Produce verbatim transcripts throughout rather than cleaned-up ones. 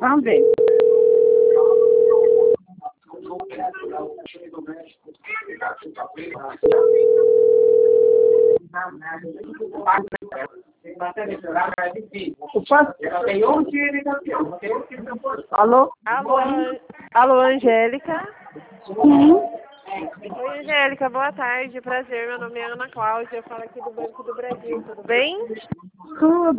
Vamos ver. Alô? Alô, alô, Angélica? Sim. Oi, Angélica, boa tarde, prazer, meu nome é Ana Cláudia, eu falo aqui do Banco do Brasil, tudo bem? Tudo.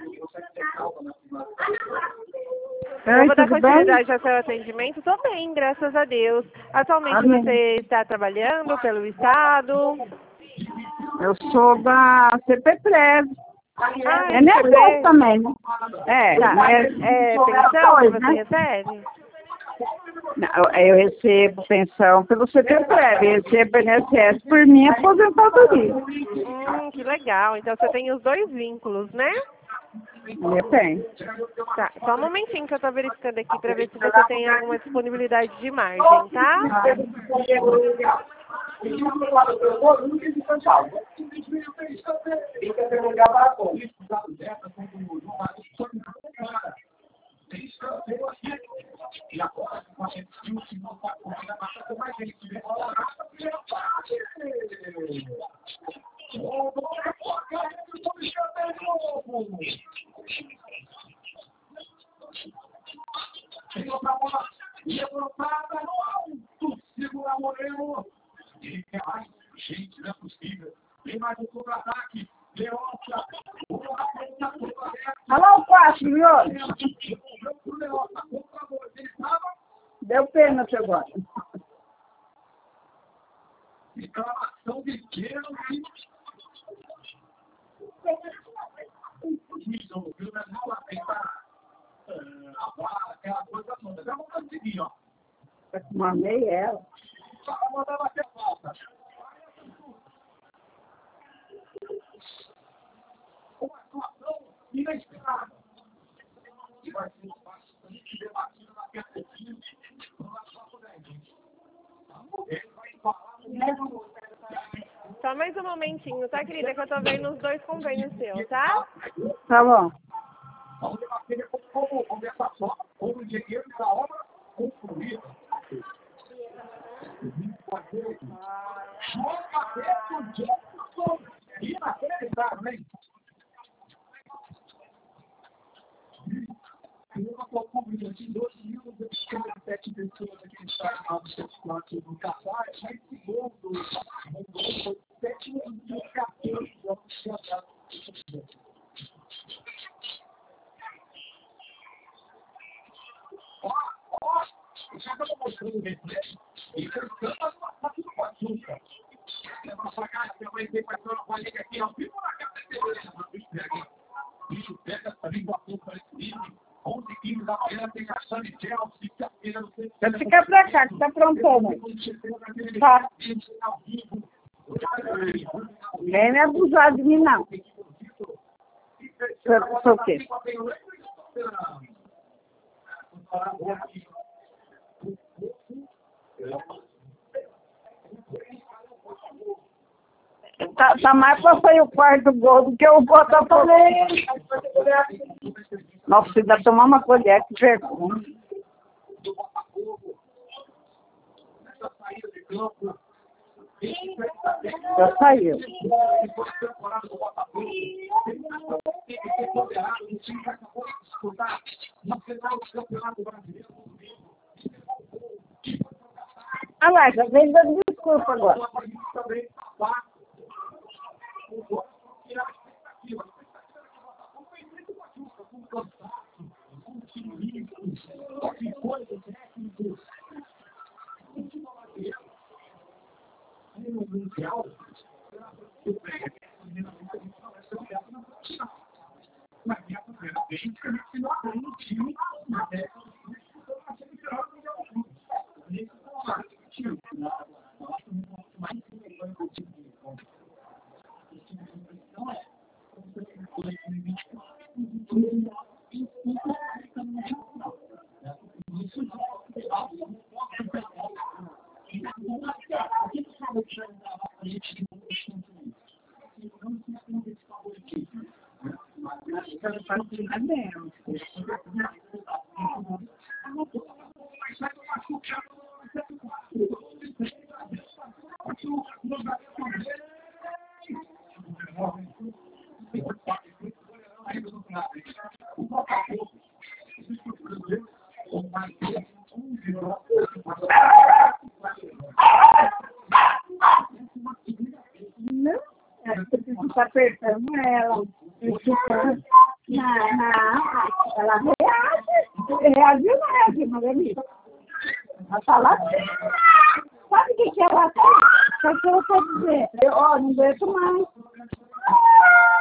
Eu Oi, vou dar tudo bem? continuidade ao seu atendimento, estou bem, graças a Deus. Atualmente Amém. você está trabalhando pelo Estado? Eu sou da C P Prev. Ah, É minha você voz vê? também, né? É, Tá, mas é sou minha pensão que voz, você né? recebe? Não, eu recebo pensão pelo C P Prev, eu recebo I N S S por minha aposentadoria. Hum, que legal, então você tem os dois vínculos, né? Eu tenho. Tá, só um momentinho que eu tô verificando aqui pra ver se você tem alguma disponibilidade de margem, tá? Alô, quatro, senhor? Deu pênalti agora. Reclamação de queijo isso, viu? Não aceitar a vara, aquela coisa toda. Já vou conseguir, ó. Mandei ela. Só mandar bater falta. Uma situação inesperada. Que vai ser bastante debatido daqui a pouquinho no nosso dez. Ele vai falar no mesmo. Só mais um momentinho, tá, querida? Que eu tô vendo os dois convênios seus, tá? Tá bom. Vamos debater como conversação, como engenheiro da obra concluída. Inacreditável, hein? Uma conclusão de doze mil e sete pessoas aqui no estado do Certificado do Caçar, mas segundo foi sete mil e quatorze anos. Ó, ó, já estamos mostrando o replay e cantando passar tudo com açúcar. É nossa cara, que eu vou ter para a colega aqui, ao vivo na cafeteria. Isso pega também com açúcar esse livro. onze quilos da manhã tem a Sunny Chelsea, que a feira não sei se Fica pra cá, que tá prontando. Tá. Nem me abusar de mim, não. Sou, sou o quê? Tá, tá mais pra sair o quarto gol do que o Botafogo. Nossa, você dá tomar uma colher, que vergonha. Já saiu. Ah lá, já vem dando desculpa agora. Não, é porque você está apertando ela. Não, não, ela reage. Reagiu, não reagiu, mas amiga. Ela está lá. Sabe o que, que ela quer? Sabe o que ela quer dizer? Eu, ó, não aguento mais.